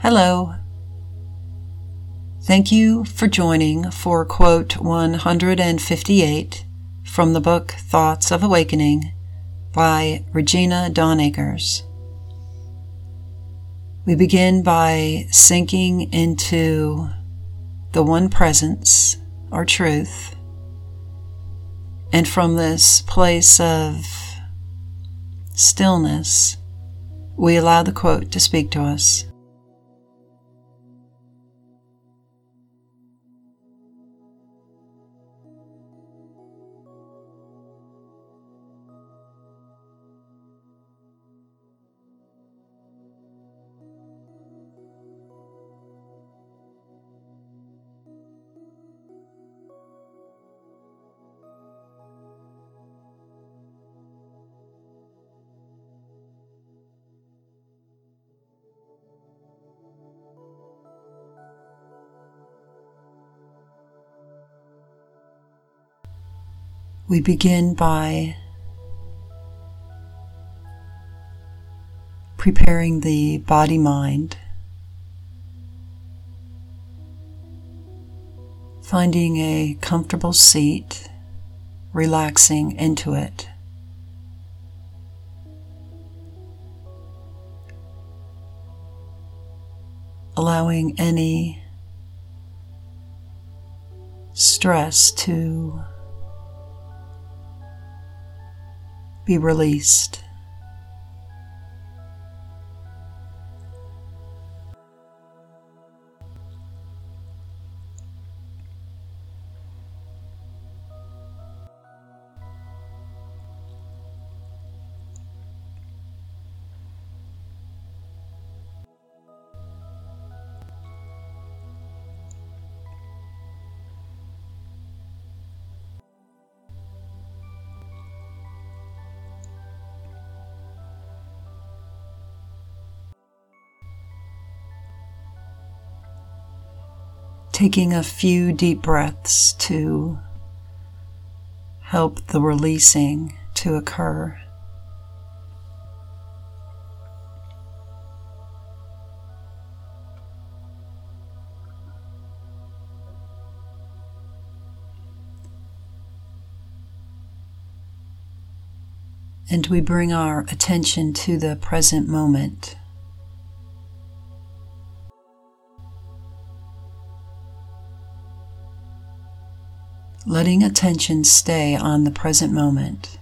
Hello. Thank you for joining for quote 158 from the book Thoughts of Awakening by Regina Dawn Akers. We begin by sinking into the one presence, or truth, and from this place of stillness, we allow the quote to speak to us. We begin by preparing the body-mind, finding a comfortable seat, relaxing into it. Allowing any stress to be released. Taking a few deep breaths to help the releasing to occur. And we bring our attention to the present moment. Letting attention stay on the present moment.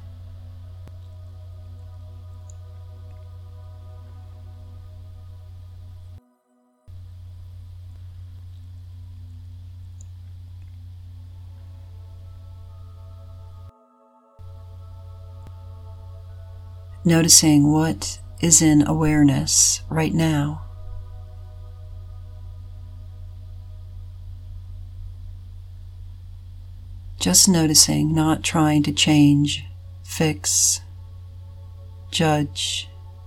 Noticing what is in awareness right now. Just noticing, not trying to change, fix, judge.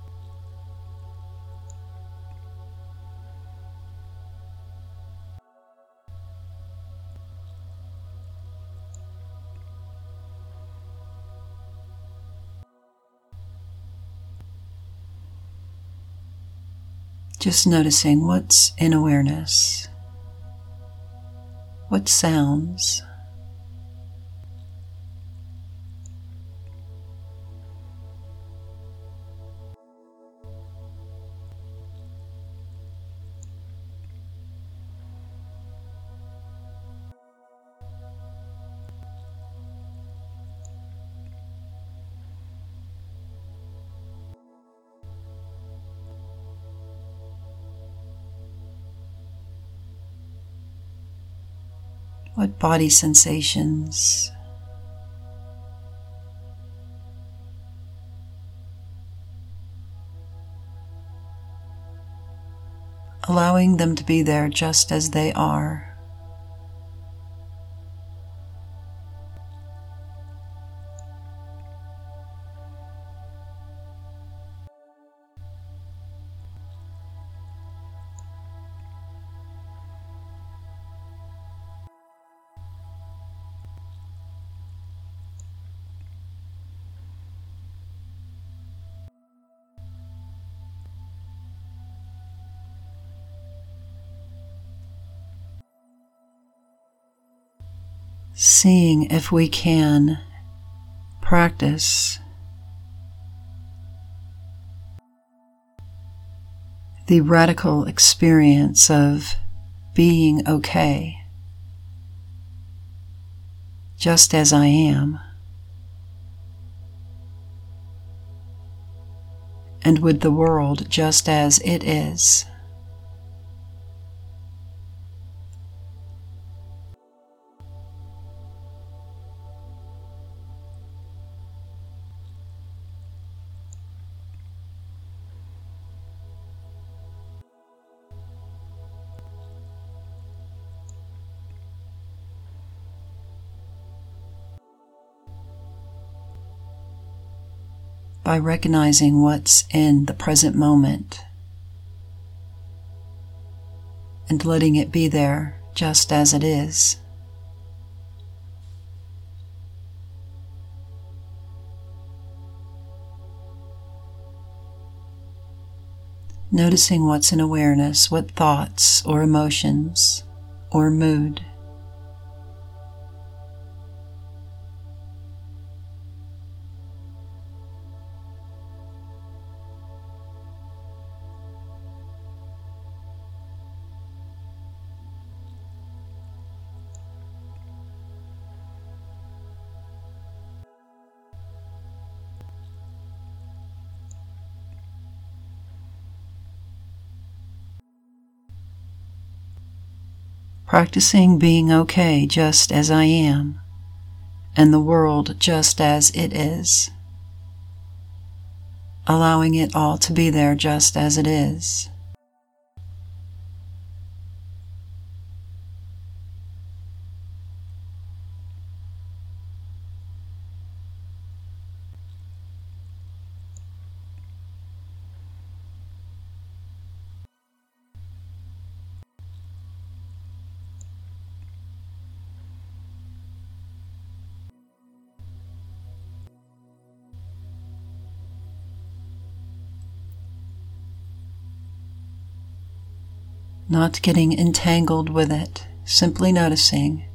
Just noticing what's in awareness, what sounds. What body sensations? Allowing them to be there just as they are. seeing if we can practice the radical experience of being okay, just as I am, and with the world just as it is. By recognizing what's in the present moment and letting it be there just as it is. Noticing what's in awareness, what thoughts or emotions or mood. Practicing being okay just as I am, and the world just as it is. Allowing it all to be there just as it is. Not getting entangled with it, simply noticing.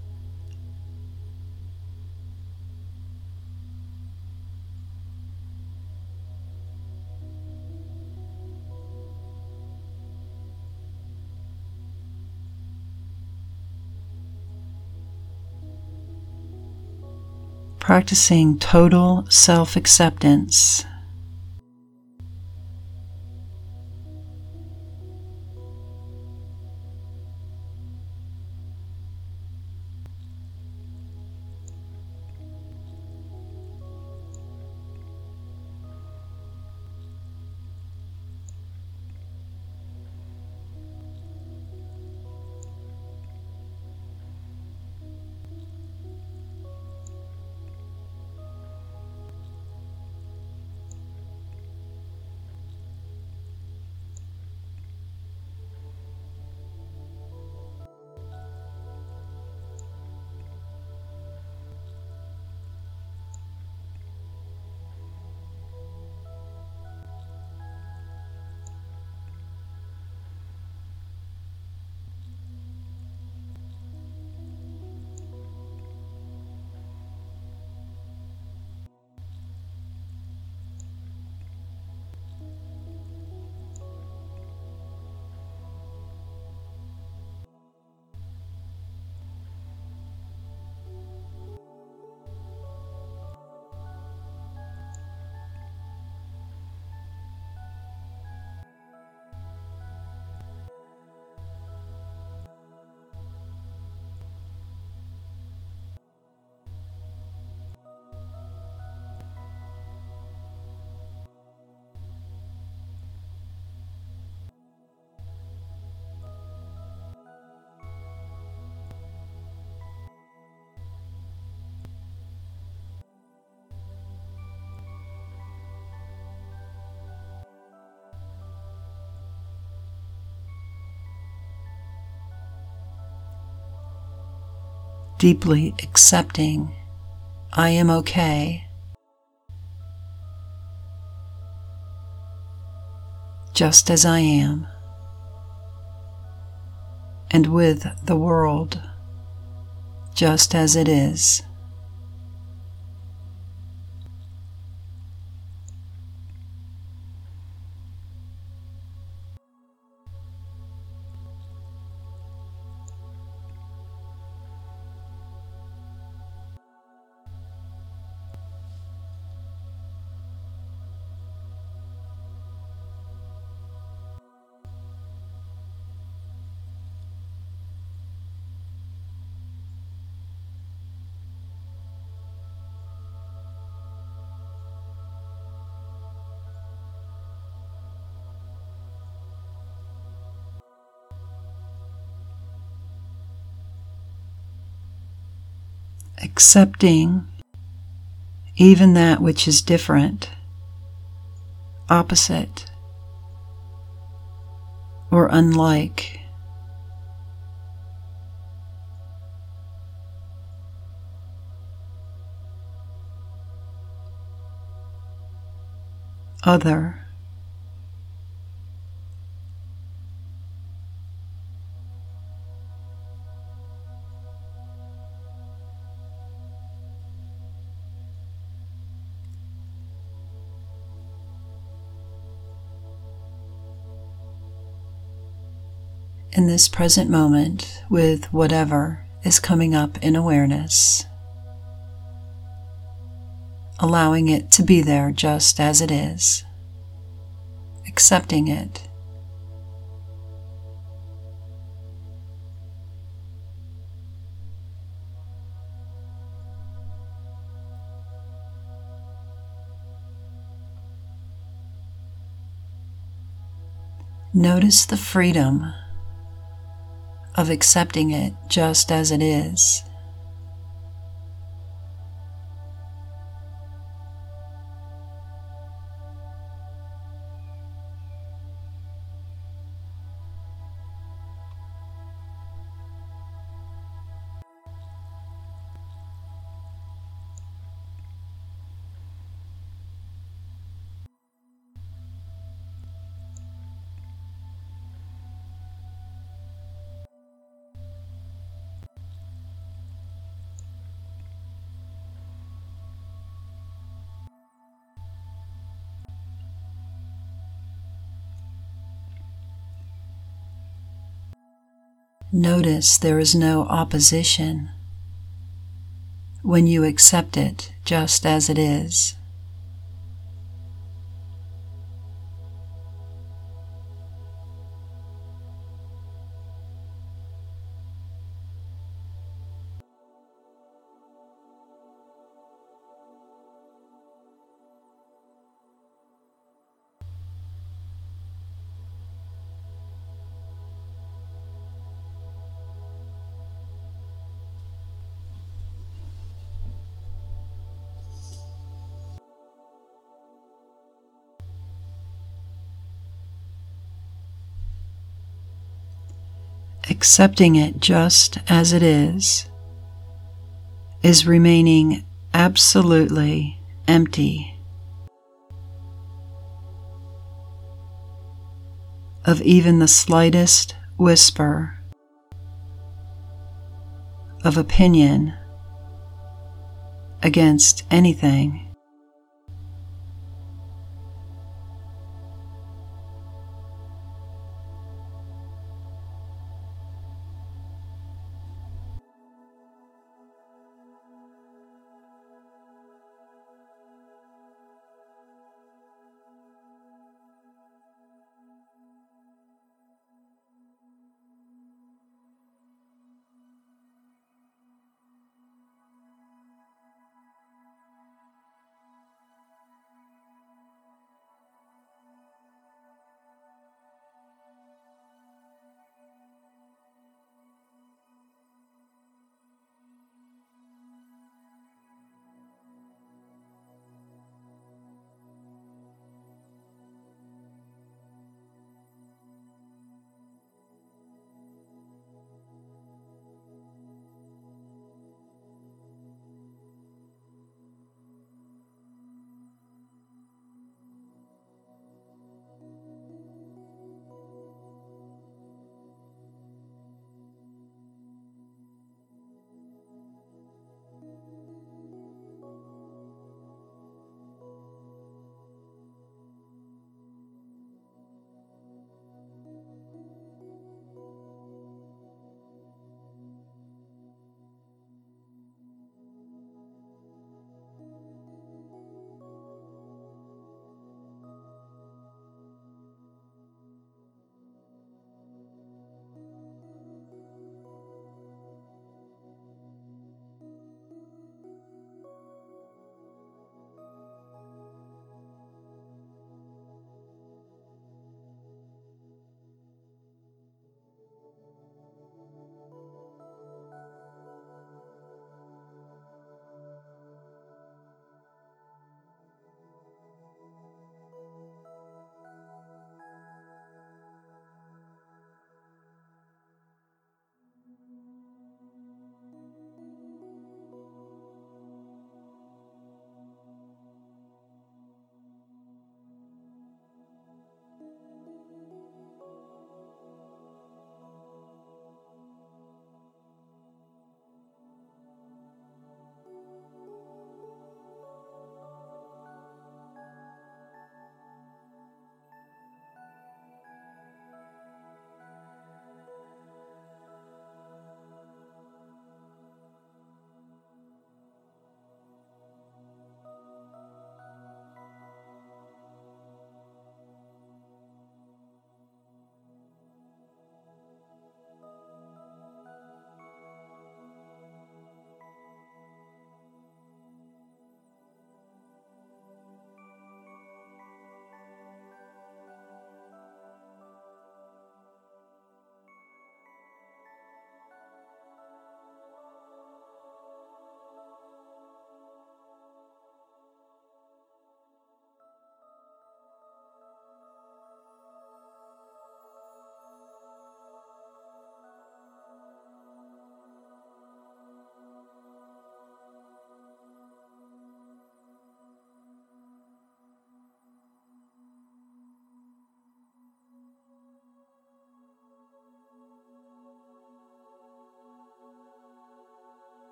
Practicing total self-acceptance. Deeply accepting I am okay, just as I am, and with the world just as it is. Accepting even that which is different, opposite, or unlike. Other. In this present moment, with whatever is coming up in awareness, allowing it to be there just as it is, accepting it. Notice the freedom of accepting it just as it is. Notice there is no opposition when you accept it just as it is. Accepting it just as it is remaining absolutely empty of even the slightest whisper of opinion against anything.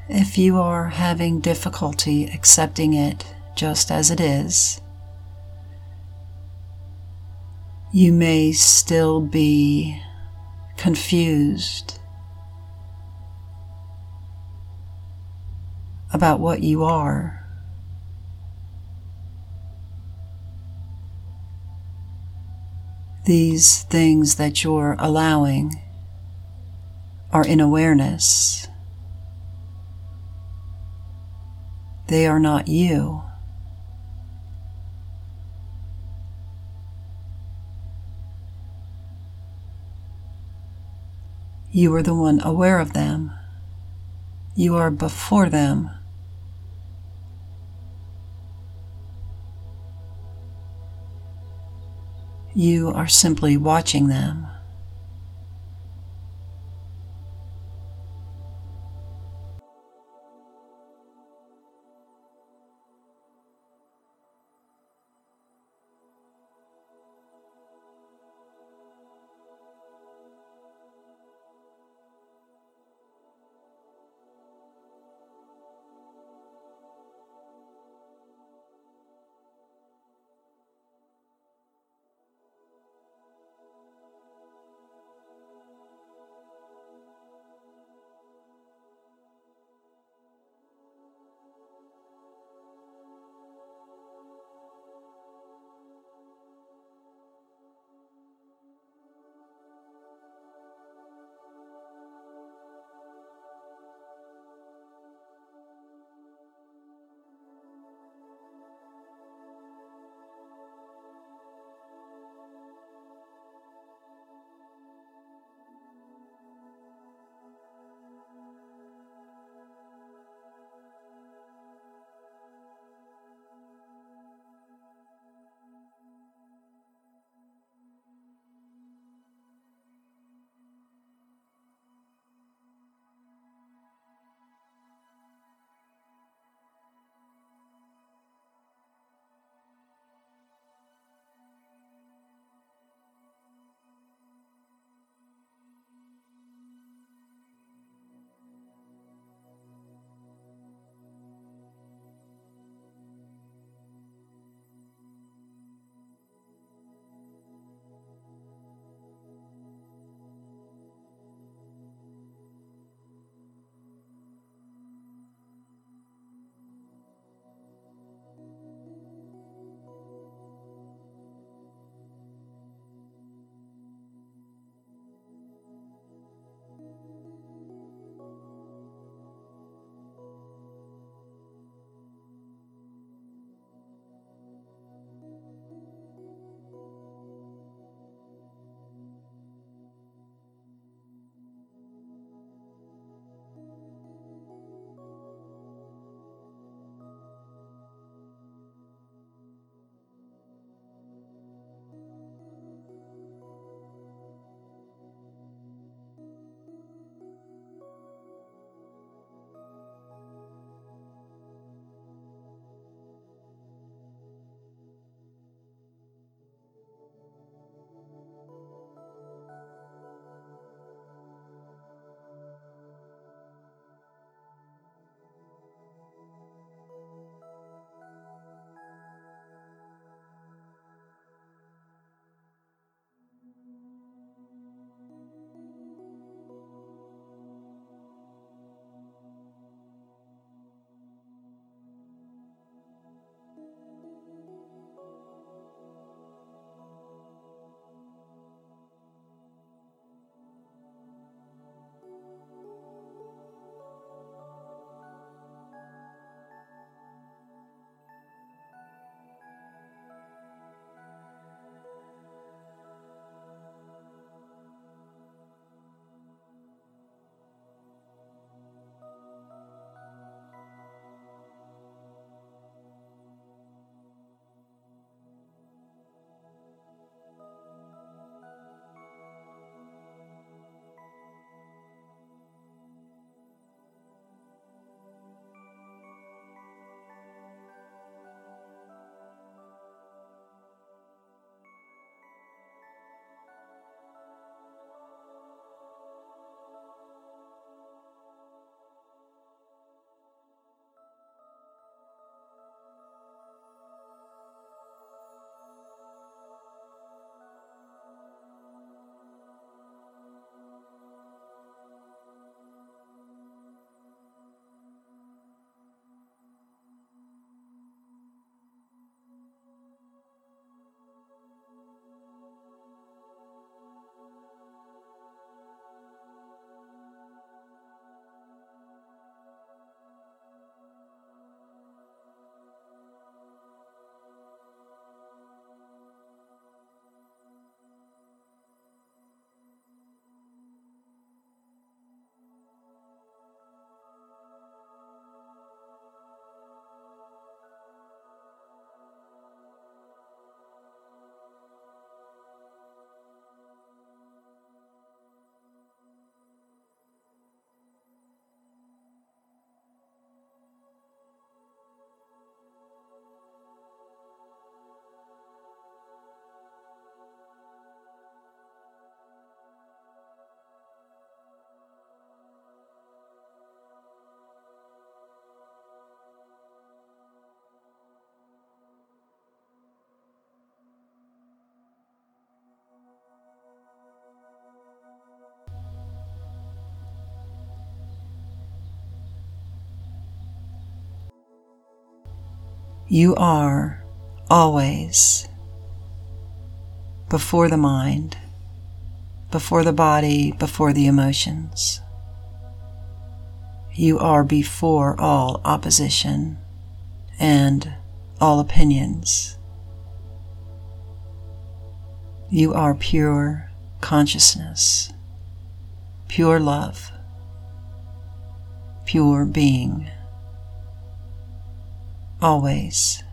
If you are having difficulty accepting it just as it is, you may still be confused about what you are. These things that you're allowing are in awareness. They are not you. You are the one aware of them. You are before them. You are simply watching them. You are always before the mind, before the body, before the emotions. You are before all opposition and all opinions. You are pure consciousness, pure love, pure being, always,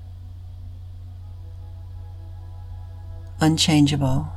unchangeable.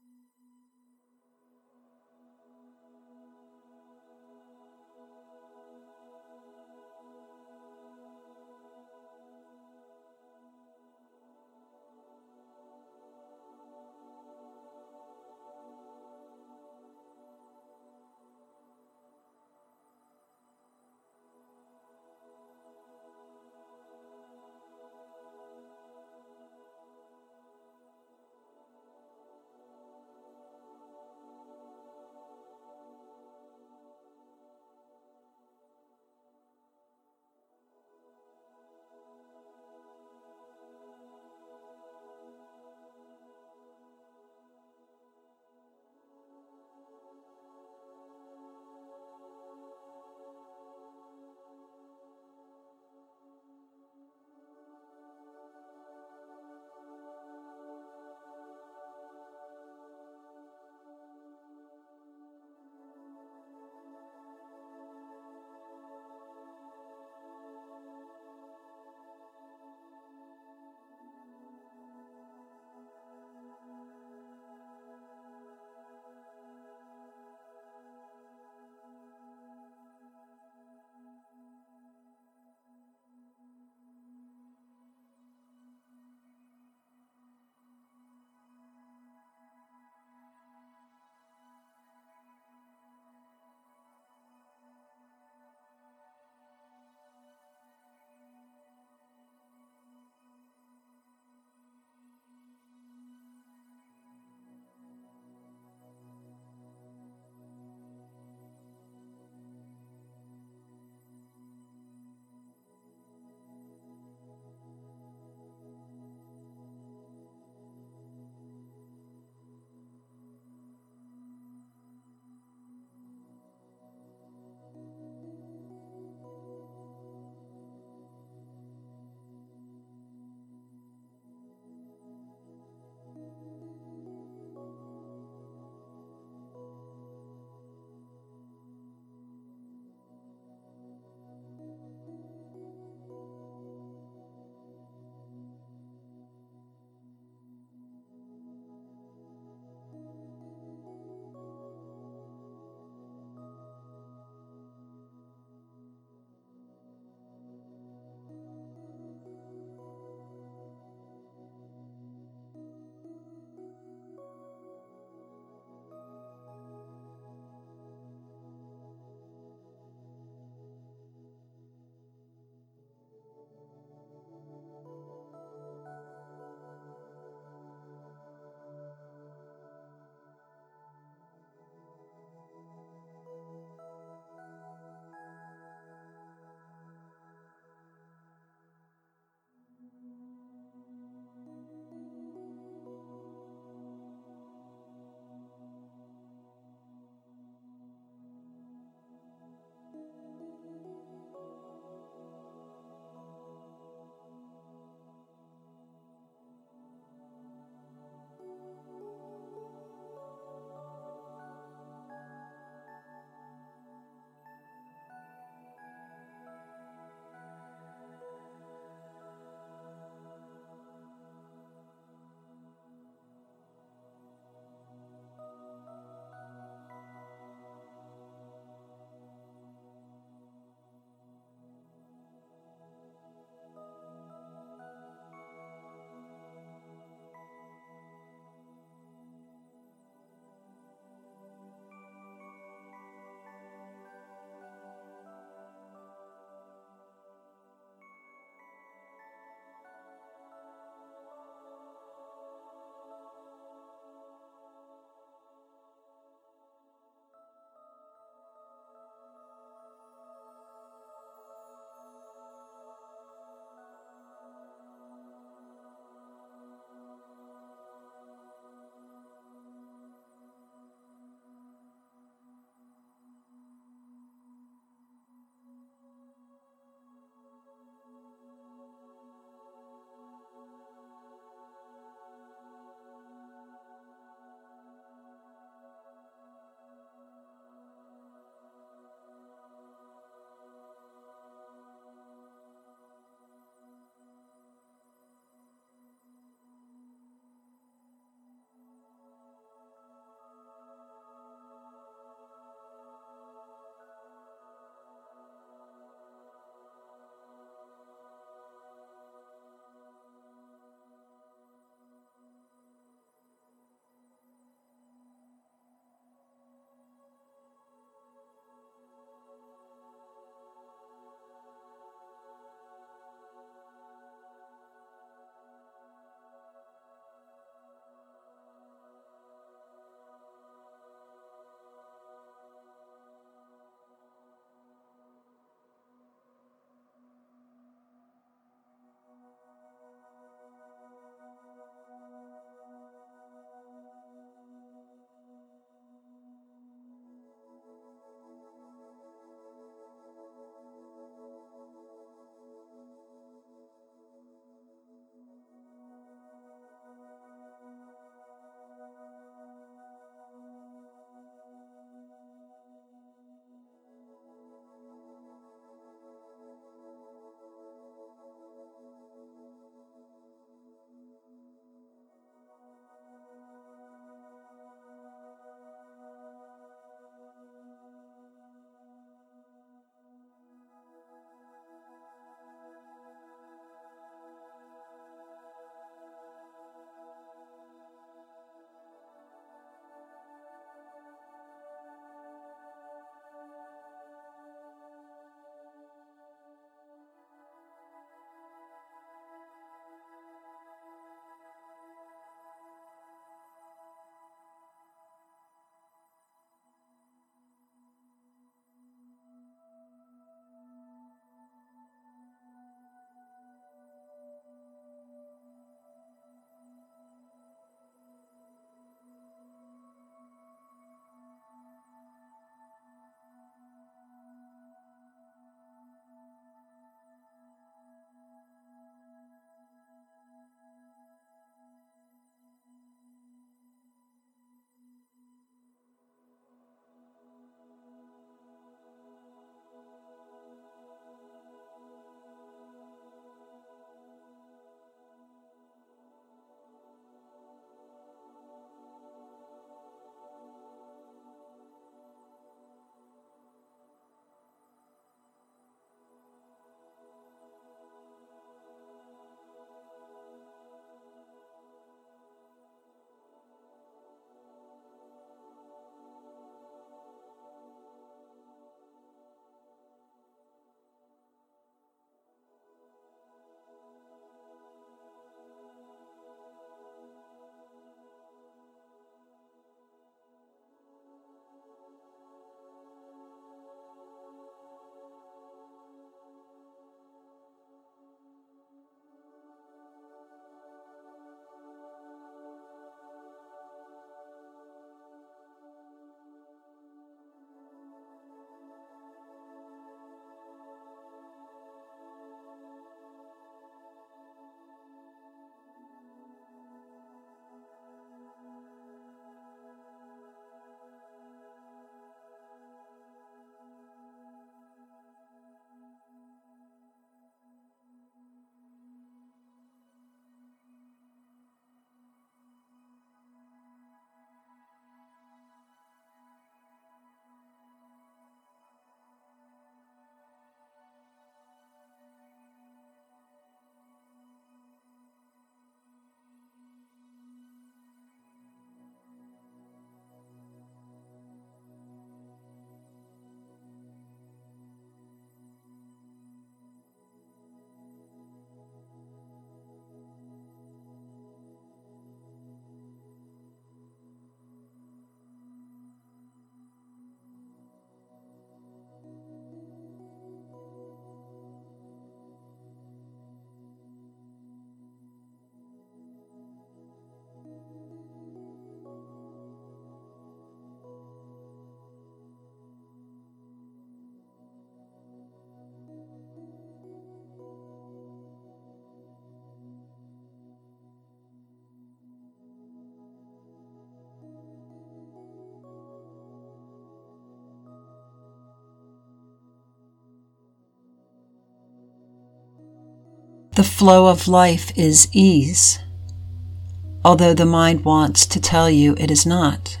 The flow of life is ease, although the mind wants to tell you it is not.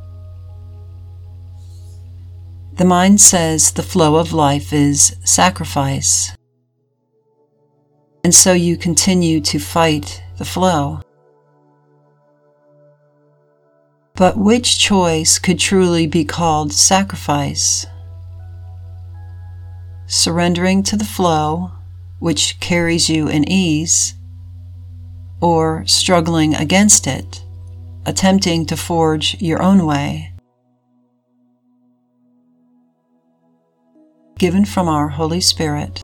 The mind says the flow of life is sacrifice, and so you continue to fight the flow. But which choice could truly be called sacrifice? Surrendering to the flow, which carries you in ease, or struggling against it, attempting to forge your own way? Given from our Holy Spirit.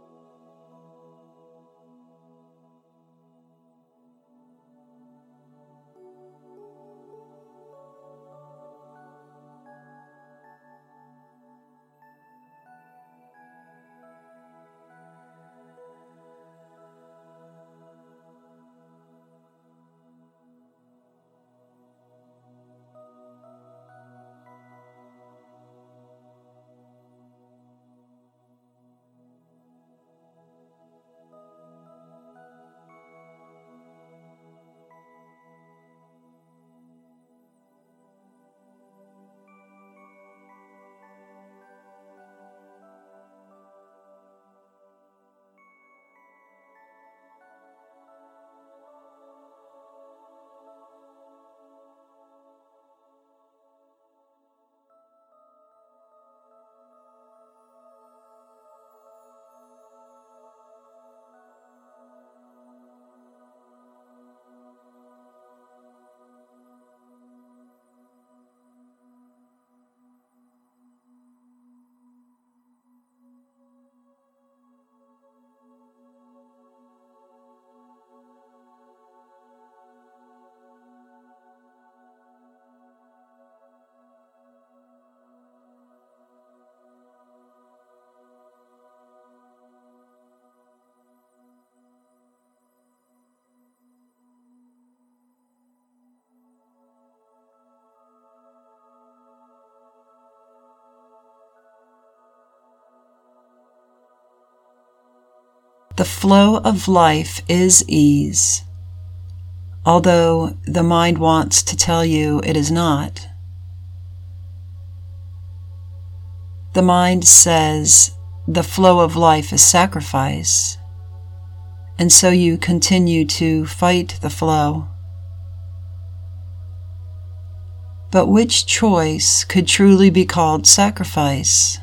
The flow of life is ease, although the mind wants to tell you it is not. The mind says the flow of life is sacrifice, and so you continue to fight the flow. But which choice could truly be called sacrifice?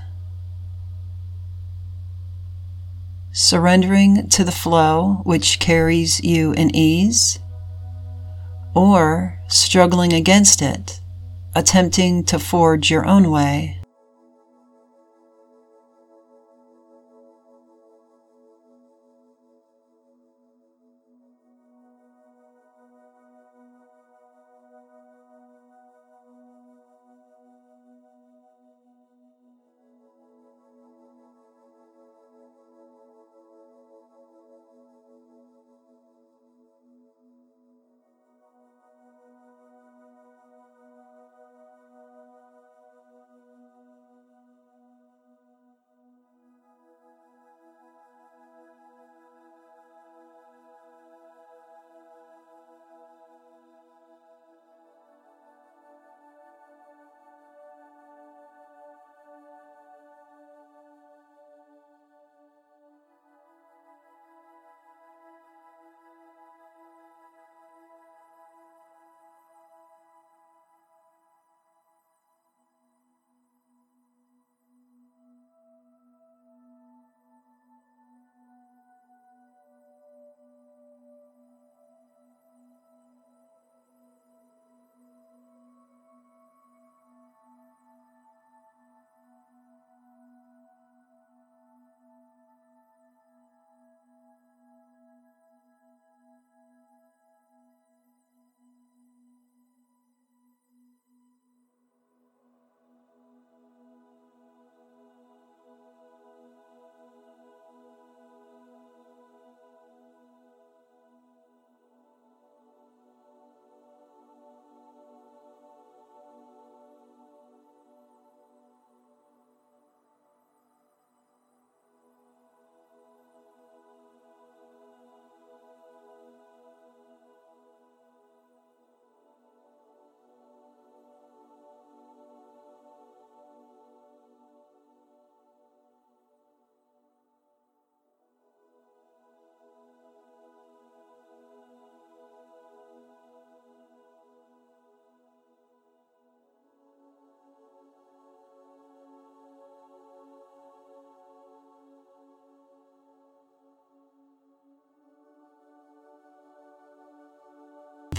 Surrendering to the flow which carries you in ease, or struggling against it, attempting to forge your own way?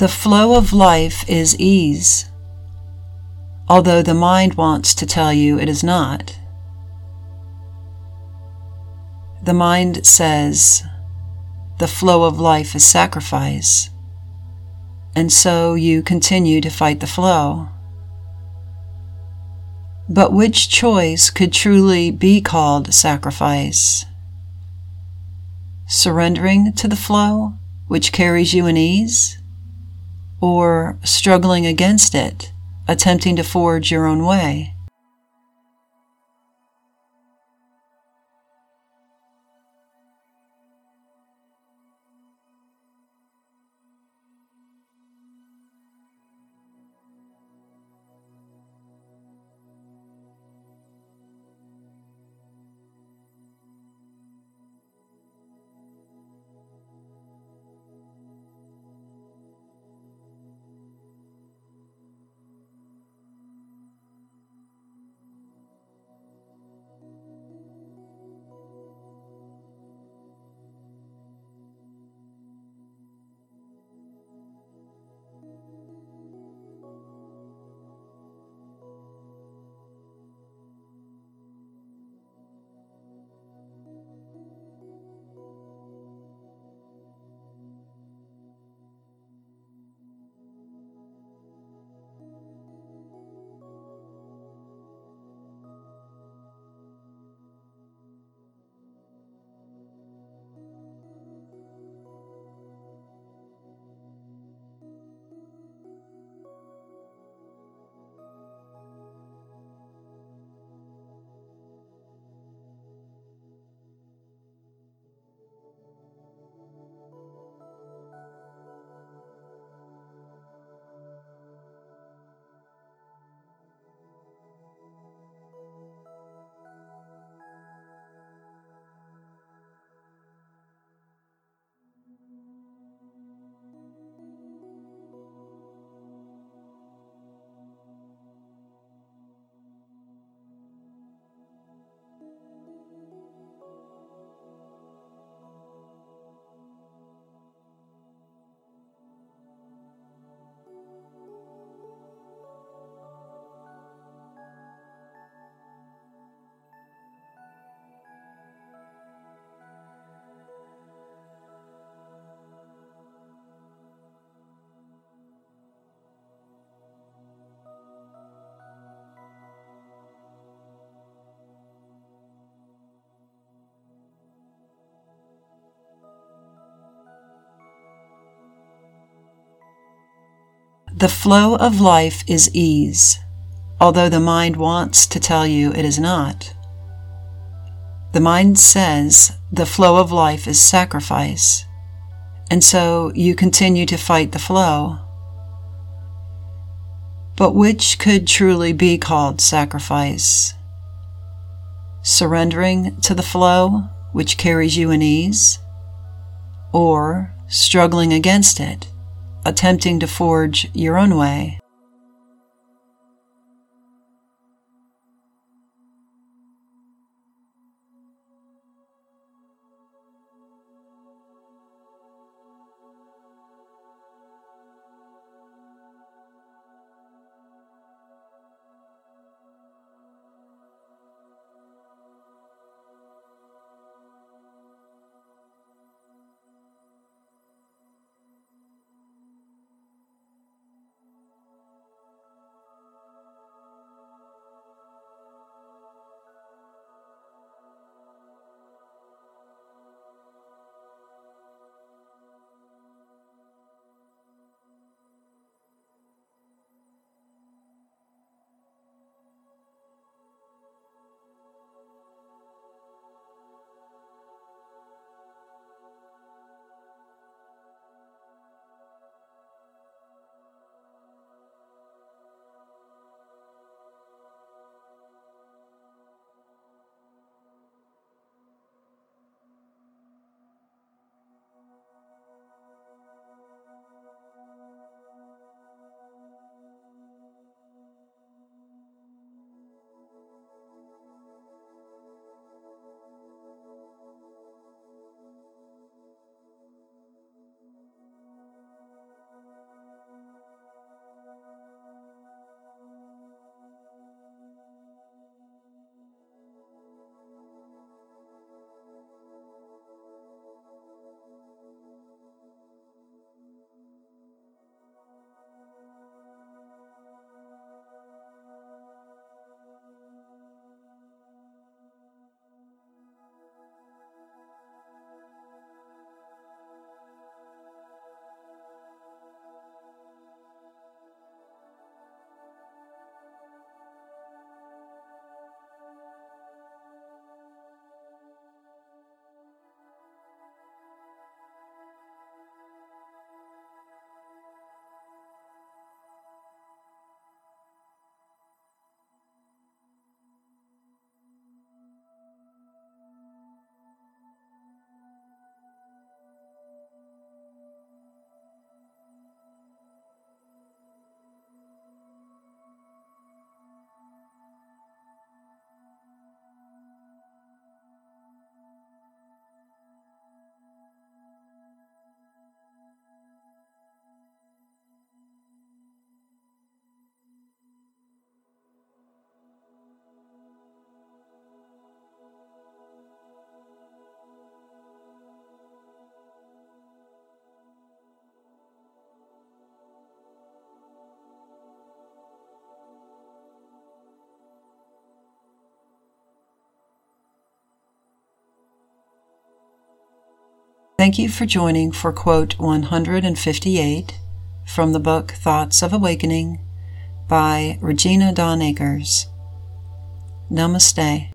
The flow of life is ease, although the mind wants to tell you it is not. The mind says the flow of life is sacrifice, and so you continue to fight the flow. But which choice could truly be called sacrifice? Surrendering to the flow, which carries you in ease? Or struggling against it, attempting to forge your own way? The flow of life is ease, although the mind wants to tell you it is not. The mind says the flow of life is sacrifice, and so you continue to fight the flow. But which could truly be called sacrifice? Surrendering to the flow, which carries you in ease? Or struggling against it, attempting to forge your own way? Thank you for joining for quote 158 from the book Thoughts of Awakening by Regina Dawn Akers. Namaste.